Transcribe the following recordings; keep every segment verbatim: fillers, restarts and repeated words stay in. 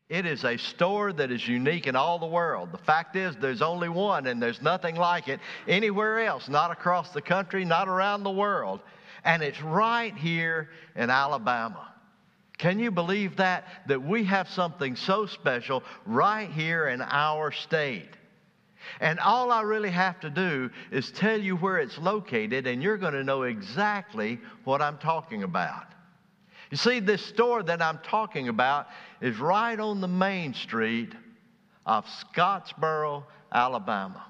It is a store that is unique in all the world. The fact is, there's only one, and there's nothing like it anywhere else, not across the country, not around the world. And it's right here in Alabama. Can you believe that? That we have something so special right here in our state. And all I really have to do is tell you where it's located, and you're going to know exactly what I'm talking about. You see, this store that I'm talking about is right on the main street of Scottsboro, Alabama.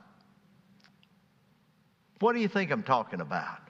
What do you think I'm talking about?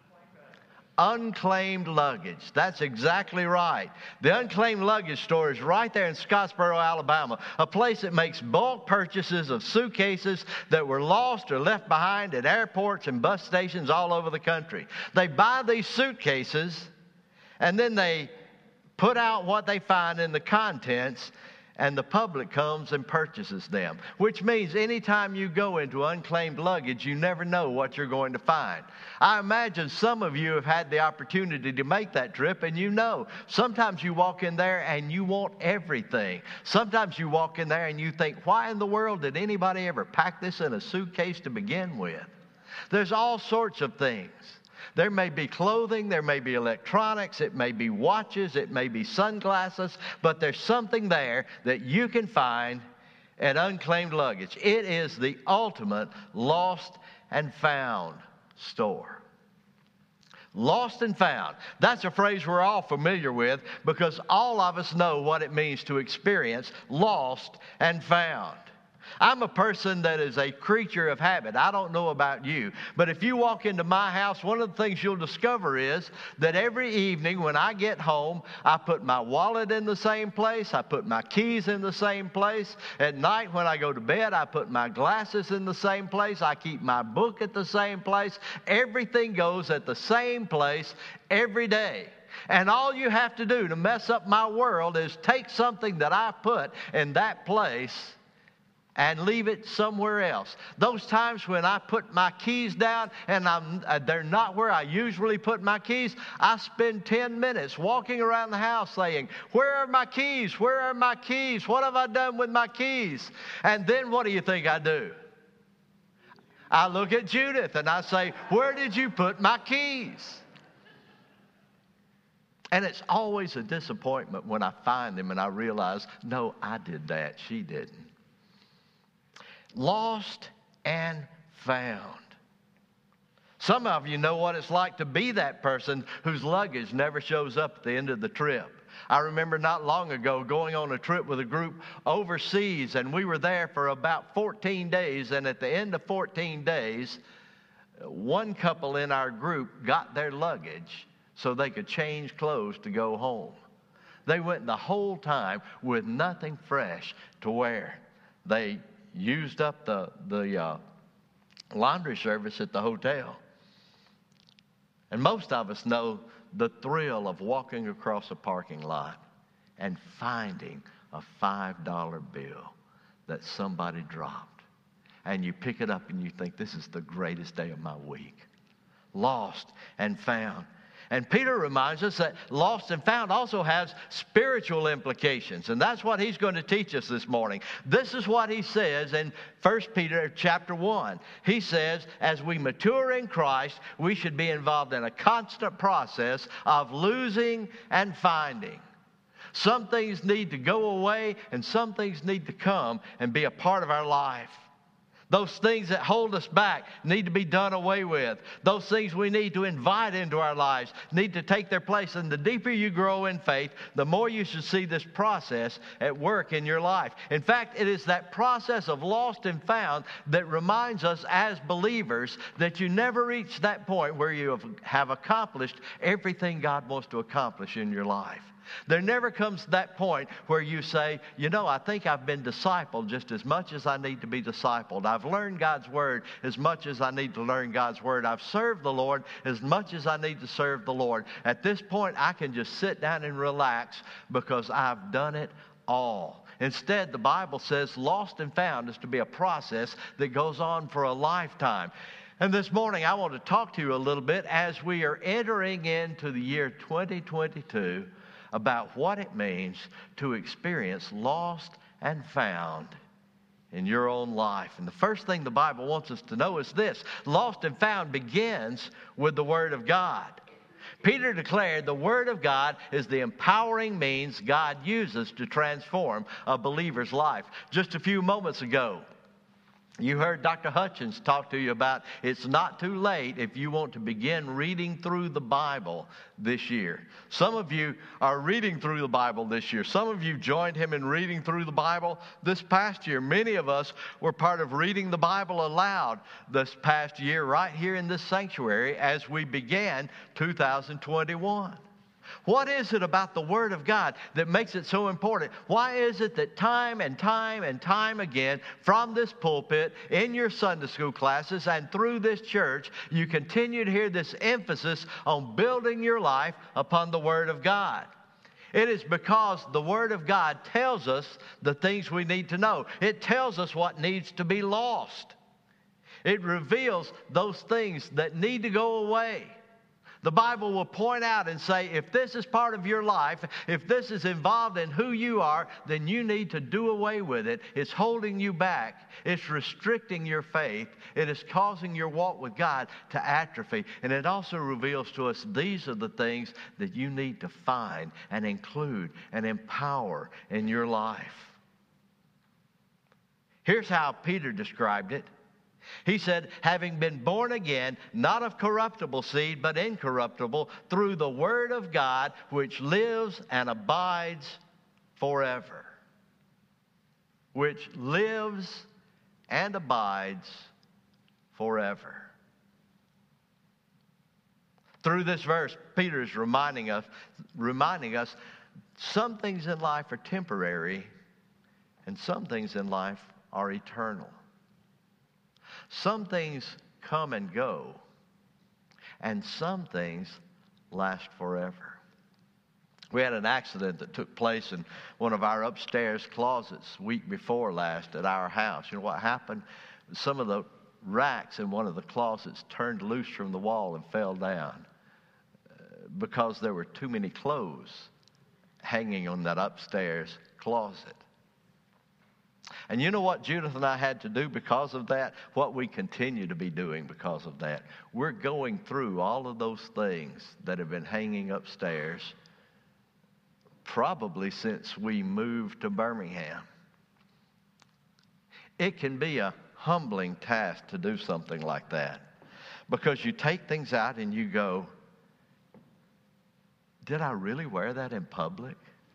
Unclaimed luggage. That's exactly right. The Unclaimed Luggage Store is right there in Scottsboro, Alabama, a place that makes bulk purchases of suitcases that were lost or left behind at airports and bus stations all over the country. They buy these suitcases, and then they put out what they find in the contents, and the public comes and purchases them. Which means anytime you go into unclaimed luggage, you never know what you're going to find. I imagine some of you have had the opportunity to make that trip, and you know, sometimes you walk in there and you want everything. Sometimes you walk in there and you think, why in the world did anybody ever pack this in a suitcase to begin with? There's all sorts of things. There may be clothing, there may be electronics, it may be watches, it may be sunglasses, but there's something there that you can find at Unclaimed Luggage. It is the ultimate lost and found store. Lost and found. That's a phrase we're all familiar with because all of us know what it means to experience lost and found. I'm a person that is a creature of habit. I don't know about you, but if you walk into my house, one of the things you'll discover is that every evening when I get home, I put my wallet in the same place. I put my keys in the same place. At night when I go to bed, I put my glasses in the same place. I keep my book at the same place. Everything goes at the same place every day. And all you have to do to mess up my world is take something that I put in that place and leave it somewhere else. Those times when I put my keys down and I'm, uh, they're not where I usually put my keys, I spend ten minutes walking around the house saying, where are my keys? Where are my keys? What have I done with my keys? And then what do you think I do? I look at Judith and I say, where did you put my keys? And it's always a disappointment when I find them and I realize, no, I did that. She didn't. Lost and found. Some of you know what it's like to be that person whose luggage never shows up at the end of the trip. I remember not long ago going on a trip with a group overseas, and we were there for about fourteen days, and at the end of fourteen days, one couple in our group got their luggage so they could change clothes to go home. They went the whole time with nothing fresh to wear. They used up the, the uh, laundry service at the hotel. And most of us know the thrill of walking across a parking lot and finding a five dollar bill that somebody dropped. And you pick it up and you think, this is the greatest day of my week. Lost and found. And Peter reminds us that lost and found also has spiritual implications. And that's what he's going to teach us this morning. This is what he says in First Peter chapter one. He says, as we mature in Christ, we should be involved in a constant process of losing and finding. Some things need to go away and some things need to come and be a part of our life. Those things that hold us back need to be done away with. Those things we need to invite into our lives need to take their place. And the deeper you grow in faith, the more you should see this process at work in your life. In fact, it is that process of lost and found that reminds us as believers that you never reach that point where you have accomplished everything God wants to accomplish in your life. There never comes that point where you say, you know, I think I've been discipled just as much as I need to be discipled. I've learned God's Word as much as I need to learn God's Word. I've served the Lord as much as I need to serve the Lord. At this point, I can just sit down and relax because I've done it all. Instead, the Bible says lost and found is to be a process that goes on for a lifetime. And this morning, I want to talk to you a little bit as we are entering into the year twenty twenty-two. about what it means to experience lost and found in your own life. And the first thing the Bible wants us to know is this: lost and found begins with the Word of God. Peter declared the Word of God is the empowering means God uses to transform a believer's life. Just a few moments ago, you heard Doctor Hutchins talk to you about it's not too late if you want to begin reading through the Bible this year. Some of you are reading through the Bible this year. Some of you joined him in reading through the Bible this past year. Many of us were part of reading the Bible aloud this past year right here in this sanctuary as we began two thousand twenty-one. What is it about the Word of God that makes it so important? Why is it that time and time and time again from this pulpit, in your Sunday school classes, and through this church, you continue to hear this emphasis on building your life upon the Word of God? It is because the Word of God tells us the things we need to know. It tells us what needs to be lost. It reveals those things that need to go away. The Bible will point out and say, if this is part of your life, if this is involved in who you are, then you need to do away with it. It's holding you back. It's restricting your faith. It is causing your walk with God to atrophy. And it also reveals to us these are the things that you need to find and include and empower in your life. Here's how Peter described it. He said, having been born again, not of corruptible seed, but incorruptible, through the Word of God, which lives and abides forever. Which lives and abides forever. Through this verse, Peter is reminding us, reminding us some things in life are temporary and some things in life are eternal. Some things come and go, and some things last forever. We had an accident that took place in one of our upstairs closets week before last at our house. You know what happened? Some of the racks in one of the closets turned loose from the wall and fell down because there were too many clothes hanging on that upstairs closet. And you know what Judith and I had to do because of that? What we continue to be doing because of that. We're going through all of those things that have been hanging upstairs probably since we moved to Birmingham. It can be a humbling task to do something like that because you take things out and you go, did I really wear that in public?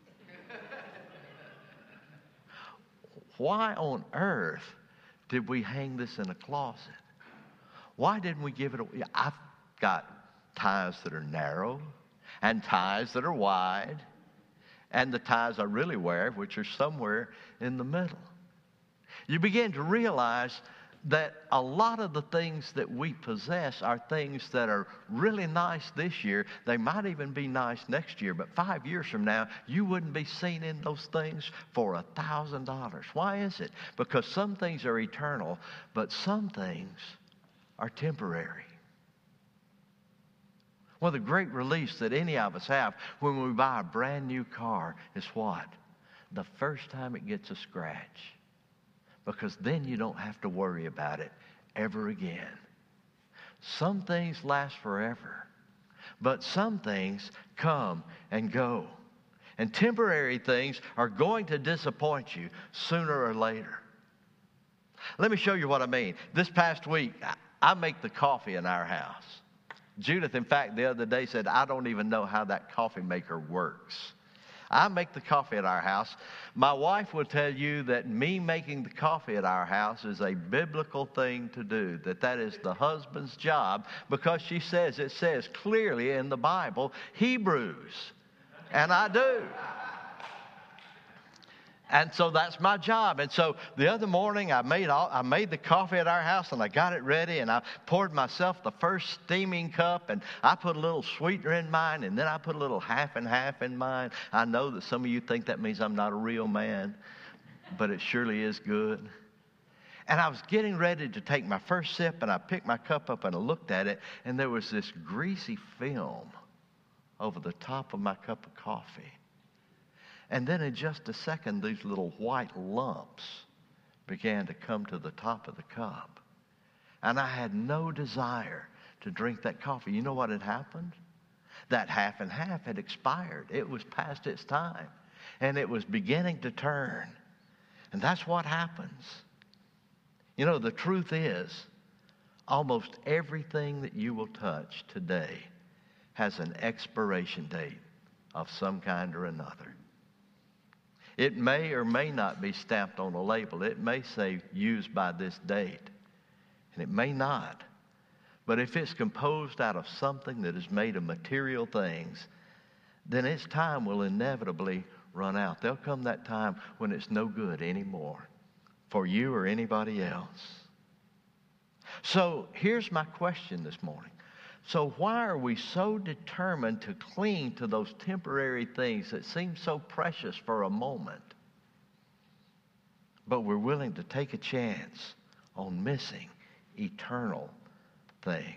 Why on earth did we hang this in a closet? Why didn't we give it away? I've got ties that are narrow and ties that are wide and the ties I really wear, which are somewhere in the middle. You begin to realize that a lot of the things that we possess are things that are really nice this year. They might even be nice next year, but five years from now, you wouldn't be seen in those things for a thousand dollars. Why is it? Because some things are eternal, but some things are temporary. Well, the great release that any of us have when we buy a brand new car is what? The first time it gets a scratch. Because then you don't have to worry about it ever again. Some things last forever, but some things come and go. And temporary things are going to disappoint you sooner or later. Let me show you what I mean. This past week, I make the coffee in our house. Judith, in fact, the other day said, I don't even know how that coffee maker works. I make the coffee at our house. My wife will tell you that me making the coffee at our house is a biblical thing to do, that that is the husband's job, because she says it says clearly in the Bible, Hebrews, and I do. And so that's my job. And so the other morning I made all, I made the coffee at our house and I got it ready and I poured myself the first steaming cup and I put a little sweetener in mine and then I put a little half and half in mine. I know that some of you think that means I'm not a real man, but it surely is good. And I was getting ready to take my first sip and I picked my cup up and I looked at it and there was this greasy film over the top of my cup of coffee. And then in just a second, these little white lumps began to come to the top of the cup. And I had no desire to drink that coffee. You know what had happened? That half and half had expired. It was past its time. And it was beginning to turn. And that's what happens. You know, the truth is, almost everything that you will touch today has an expiration date of some kind or another. It may or may not be stamped on a label. It may say used by this date. And it may not. But if it's composed out of something that is made of material things, then its time will inevitably run out. There'll come that time when it's no good anymore for you or anybody else. So here's my question this morning. So why are we so determined to cling to those temporary things that seem so precious for a moment, but we're willing to take a chance on missing eternal things?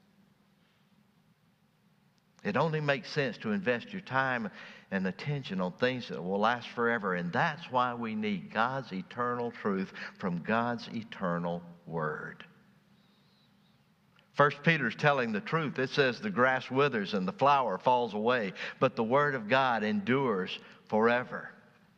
It only makes sense to invest your time and attention on things that will last forever, and that's why we need God's eternal truth from God's eternal Word. First Peter's telling the truth. It says the grass withers and the flower falls away, but the Word of God endures forever.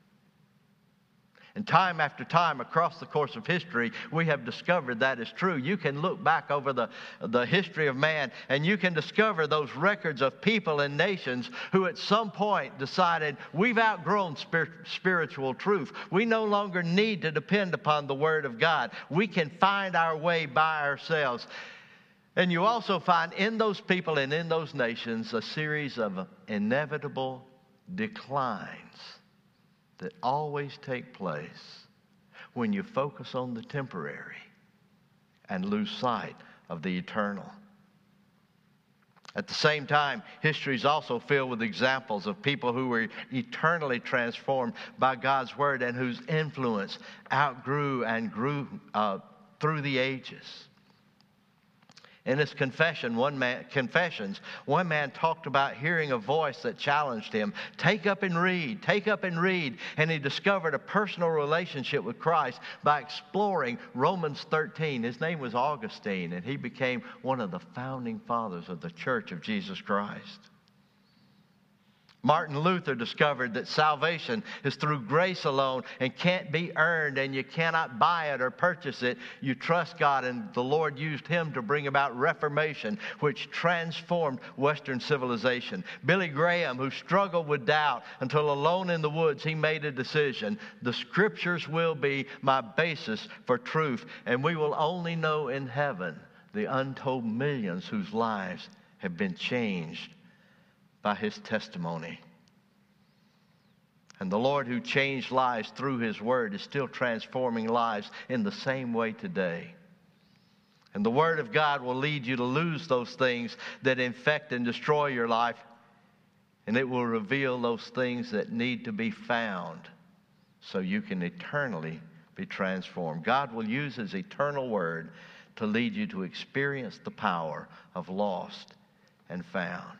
And time after time across the course of history, we have discovered that is true. You can look back over the, the history of man, and you can discover those records of people and nations who at some point decided, we've outgrown spir- spiritual truth. We no longer need to depend upon the Word of God. We can find our way by ourselves. And you also find in those people and in those nations a series of inevitable declines that always take place when you focus on the temporary and lose sight of the eternal. At the same time, history is also filled with examples of people who were eternally transformed by God's Word and whose influence outgrew and grew uh, through the ages. In his confession, one man, confessions, one man talked about hearing a voice that challenged him. Take up and read, take up and read. And he discovered a personal relationship with Christ by exploring Romans thirteen. His name was Augustine, and he became one of the founding fathers of the Church of Jesus Christ. Martin Luther discovered that salvation is through grace alone and can't be earned, and you cannot buy it or purchase it. You trust God, and the Lord used him to bring about Reformation, which transformed Western civilization. Billy Graham, who struggled with doubt until alone in the woods, he made a decision. The Scriptures will be my basis for truth, and we will only know in heaven the untold millions whose lives have been changed by his testimony. And the Lord who changed lives through his Word is still transforming lives in the same way today. And the Word of God will lead you to lose those things that infect and destroy your life, and it will reveal those things that need to be found so you can eternally be transformed. God will use his eternal Word to lead you to experience the power of lost and found.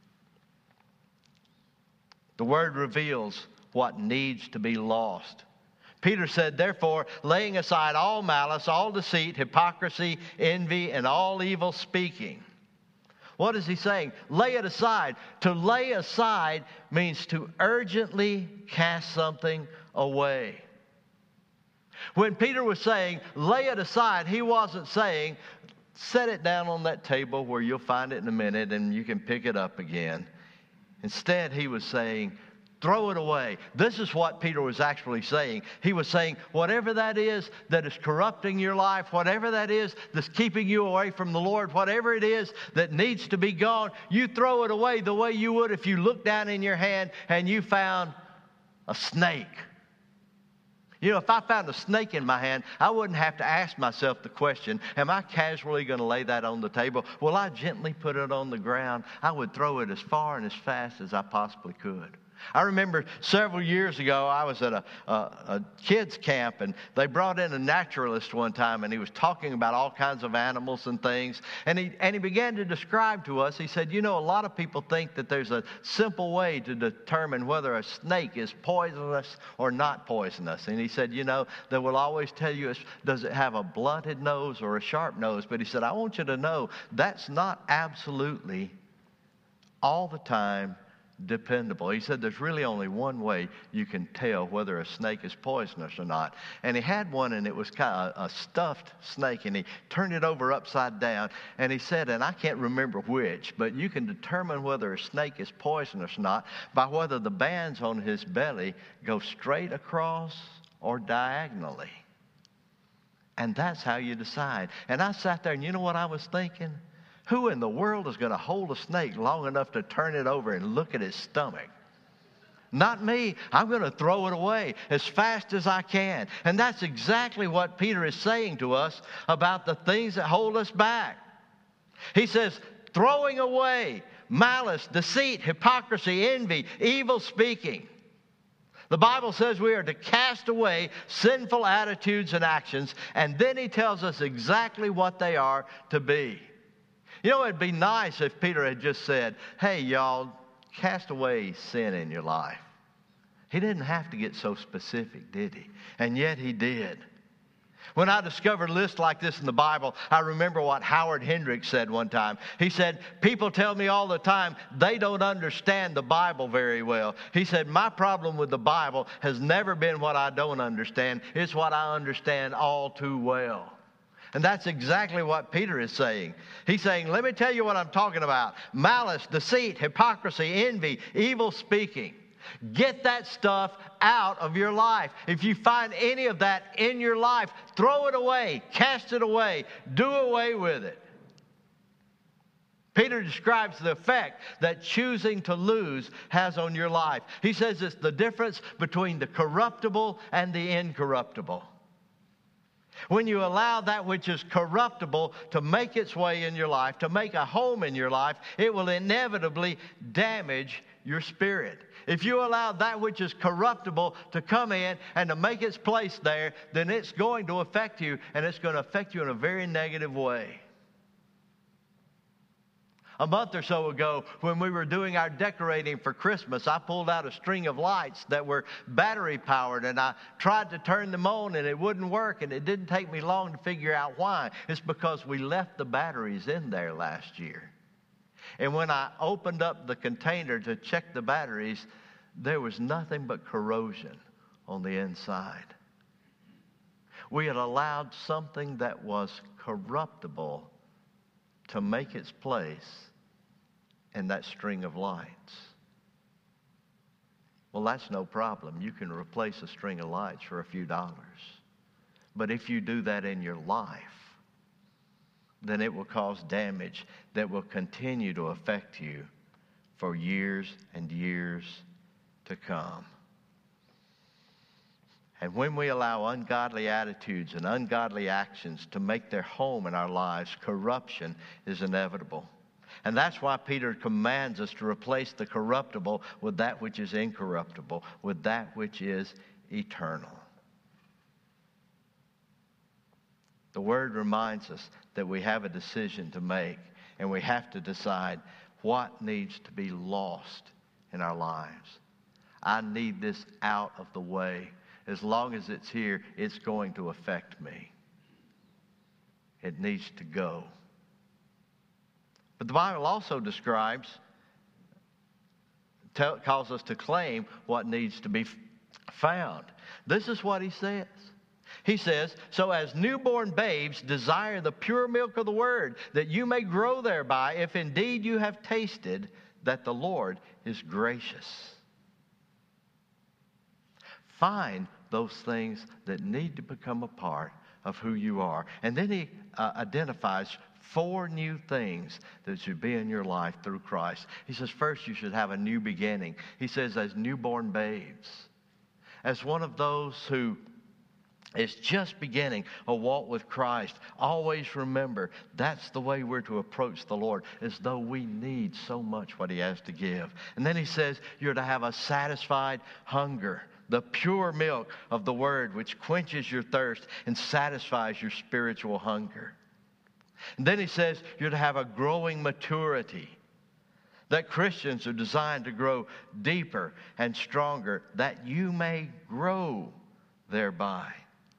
The Word reveals what needs to be lost. Peter said, therefore, laying aside all malice, all deceit, hypocrisy, envy, and all evil speaking. What is he saying? Lay it aside. To lay aside means to urgently cast something away. When Peter was saying, lay it aside, he wasn't saying, set it down on that table where you'll find it in a minute and you can pick it up again. Instead, he was saying, throw it away. This is what Peter was actually saying. He was saying, whatever that is that is corrupting your life, whatever that is that's keeping you away from the Lord, whatever it is that needs to be gone, you throw it away the way you would if you looked down in your hand and you found a snake. You know, if I found a snake in my hand, I wouldn't have to ask myself the question, am I casually going to lay that on the table? Will I gently put it on the ground? I would throw it as far and as fast as I possibly could. I remember several years ago, I was at a, a, a kids camp, and they brought in a naturalist one time, and he was talking about all kinds of animals and things. And he, and he began to describe to us, he said, you know, a lot of people think that there's a simple way to determine whether a snake is poisonous or not poisonous. And he said, you know, they will always tell you, does it have a blunted nose or a sharp nose? But he said, I want you to know that's not absolutely all the time dependable. He said there's really only one way you can tell whether a snake is poisonous or not. And he had one, and it was kind of a stuffed snake, and he turned it over upside down, and he said, and I can't remember which, but you can determine whether a snake is poisonous or not by whether the bands on his belly go straight across or diagonally. And that's how you decide. And I sat there, and you know what I was thinking? Who in the world is going to hold a snake long enough to turn it over and look at his stomach? Not me. I'm going to throw it away as fast as I can. And that's exactly what Peter is saying to us about the things that hold us back. He says, throwing away malice, deceit, hypocrisy, envy, evil speaking. The Bible says we are to cast away sinful attitudes and actions, and then he tells us exactly what they are to be. You know, it'd be nice if Peter had just said, hey, y'all, cast away sin in your life. He didn't have to get so specific, did he? And yet he did. When I discovered lists like this in the Bible, I remember what Howard Hendricks said one time. He said, people tell me all the time they don't understand the Bible very well. He said, my problem with the Bible has never been what I don't understand. It's what I understand all too well. And that's exactly what Peter is saying. He's saying, let me tell you what I'm talking about. Malice, deceit, hypocrisy, envy, evil speaking. Get that stuff out of your life. If you find any of that in your life, throw it away, cast it away, do away with it. Peter describes the effect that choosing to lose has on your life. He says it's the difference between the corruptible and the incorruptible. When you allow that which is corruptible to make its way in your life, to make a home in your life, it will inevitably damage your spirit. If you allow that which is corruptible to come in and to make its place there, then it's going to affect you, and it's going to affect you in a very negative way. A month or so ago, when we were doing our decorating for Christmas, I pulled out a string of lights that were battery powered, and I tried to turn them on, and it wouldn't work, and it didn't take me long to figure out why. It's because we left the batteries in there last year. And when I opened up the container to check the batteries, there was nothing but corrosion on the inside. We had allowed something that was corruptible to make its place in that string of lights. Well, that's no problem. You can replace a string of lights for a few dollars. But if you do that in your life, then it will cause damage that will continue to affect you for years and years to come. And when we allow ungodly attitudes and ungodly actions to make their home in our lives, corruption is inevitable. And that's why Peter commands us to replace the corruptible with that which is incorruptible, with that which is eternal. The Word reminds us that we have a decision to make, and we have to decide what needs to be lost in our lives. I need this out of the way. As long as it's here, it's going to affect me. It needs to go. But the Bible also describes, tell, calls us to claim what needs to be found. This is what he says. He says, so as newborn babes desire the pure milk of the word, that you may grow thereby, if indeed you have tasted that the Lord is gracious. Find those things that need to become a part of who you are. And then he uh, identifies four new things that should be in your life through Christ. He says, first, you should have a new beginning. He says, as newborn babes, as one of those who is just beginning a walk with Christ, always remember that's the way we're to approach the Lord, as though we need so much what He has to give. And then He says you're to have a satisfied hunger, the pure milk of the Word, which quenches your thirst and satisfies your spiritual hunger. And then He says you're to have a growing maturity, that Christians are designed to grow deeper and stronger, that you may grow thereby.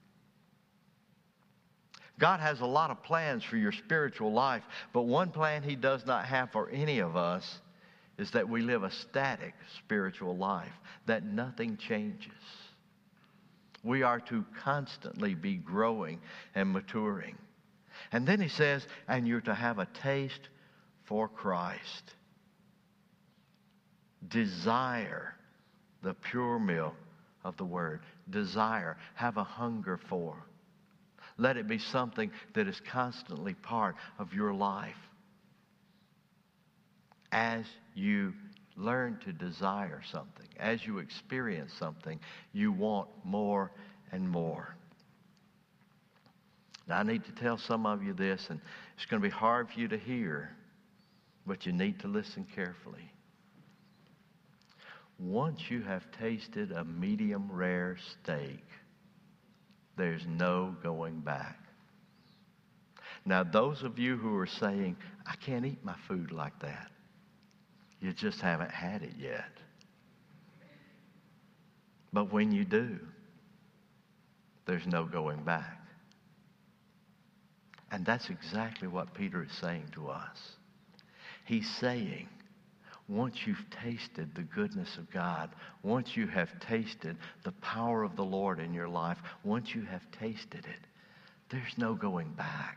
God has a lot of plans for your spiritual life, but one plan He does not have for any of us is that we live a static spiritual life, that nothing changes. We are to constantly be growing and maturing. And then He says, and you're to have a taste for Christ. Desire the pure milk of the Word. Desire, have a hunger for. Let it be something that is constantly part of your life. As you learn to desire something, as you experience something, you want more and more. Now, I need to tell some of you this, and it's going to be hard for you to hear, but you need to listen carefully. Once you have tasted a medium rare steak, there's no going back. Now, those of you who are saying, I can't eat my food like that, you just haven't had it yet. But when you do, there's no going back. And that's exactly what Peter is saying to us. He's saying, once you've tasted the goodness of God, once you have tasted the power of the Lord in your life, once you have tasted it, there's no going back.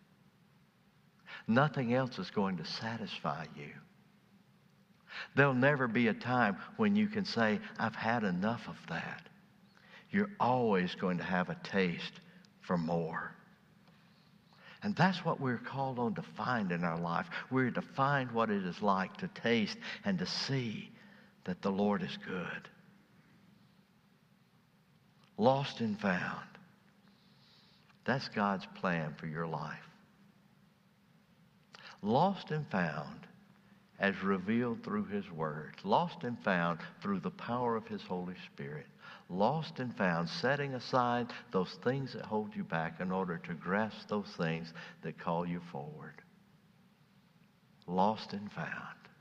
Nothing else is going to satisfy you. There'll never be a time when you can say, I've had enough of that. You're always going to have a taste for more. And that's what we're called on to find in our life. We're to find what it is like to taste and to see that the Lord is good. Lost and found. That's God's plan for your life. Lost and found as revealed through His Word. Lost and found through the power of His Holy Spirit. Lost and found, setting aside those things that hold you back in order to grasp those things that call you forward. Lost and found.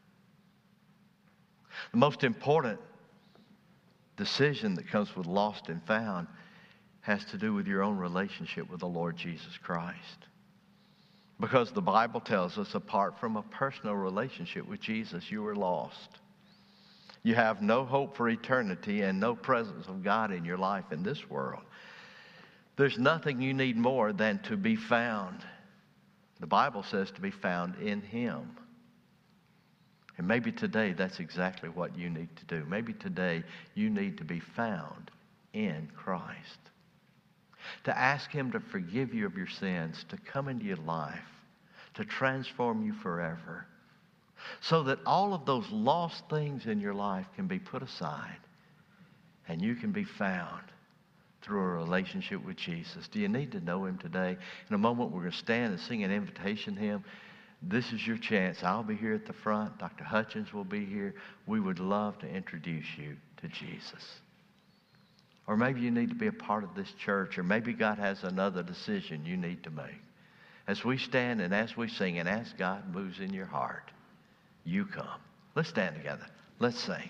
The most important decision that comes with lost and found has to do with your own relationship with the Lord Jesus Christ. Because the Bible tells us, apart from a personal relationship with Jesus, you are lost. You have no hope for eternity and no presence of God in your life in this world. There's nothing you need more than to be found. The Bible says to be found in Him. And maybe today that's exactly what you need to do. Maybe today you need to be found in Christ. To ask Him to forgive you of your sins, to come into your life, to transform you forever. So that all of those lost things in your life can be put aside and you can be found through a relationship with Jesus. Do you need to know Him today? In a moment, we're going to stand and sing an invitation hymn. This is your chance. I'll be here at the front. Doctor Hutchins will be here. We would love to introduce you to Jesus. Or maybe you need to be a part of this church, or maybe God has another decision you need to make. As we stand and as we sing and as God moves in your heart, you come. Let's stand together. Let's sing.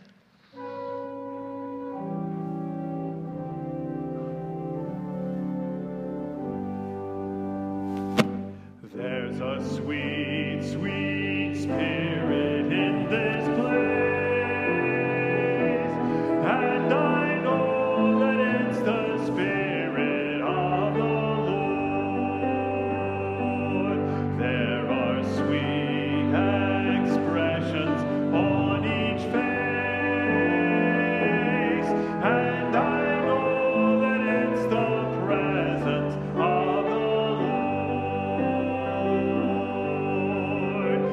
There's a sweet, sweet spirit in this place, and I know that it's the Spirit of the Lord. There are sweet expressions on each face, and I know that it's the presence of the Lord.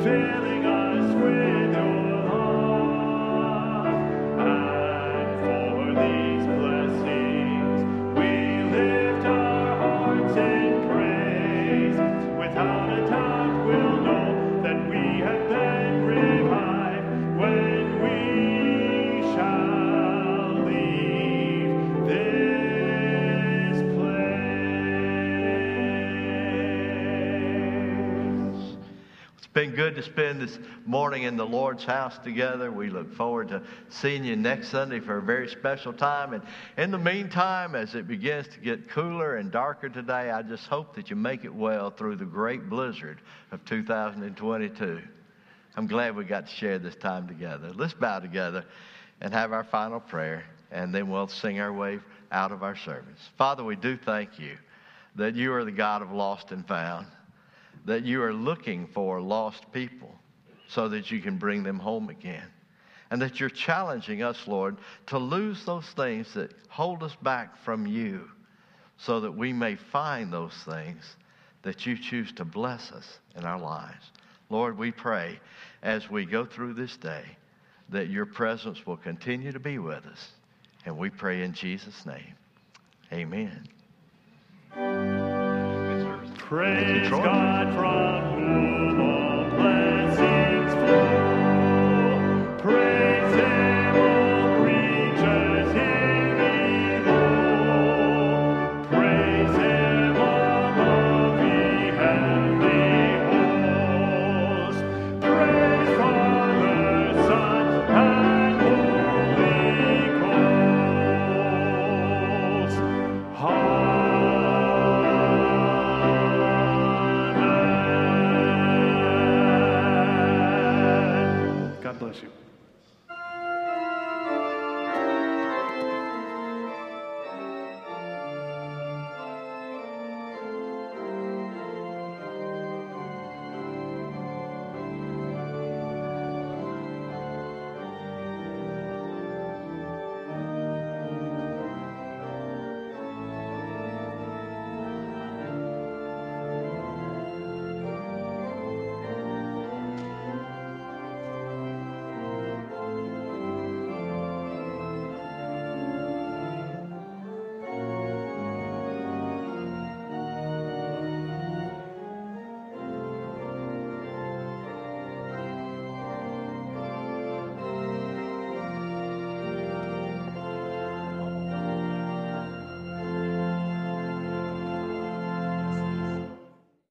filling us with your love. And for these blessings, we lift our hearts in praise. Without a doubt, we'll know that we have been revived when we shall leave this place. It's been good to spend this morning in the Lord's house together. We look forward to seeing you next Sunday for a very special time. And in the meantime, as it begins to get cooler and darker today, I just hope that you make it well through the great blizzard of two thousand twenty-two. I'm glad we got to share this time together. Let's bow together and have our final prayer, and then we'll sing our way out of our service. Father, we do thank you that you are the God of lost and found, that you are looking for lost people so that you can bring them home again, and that you're challenging us, Lord, to lose those things that hold us back from you so that we may find those things that you choose to bless us in our lives. Lord, we pray as we go through this day that your presence will continue to be with us, and we pray in Jesus' name. Amen. Praise God from whom all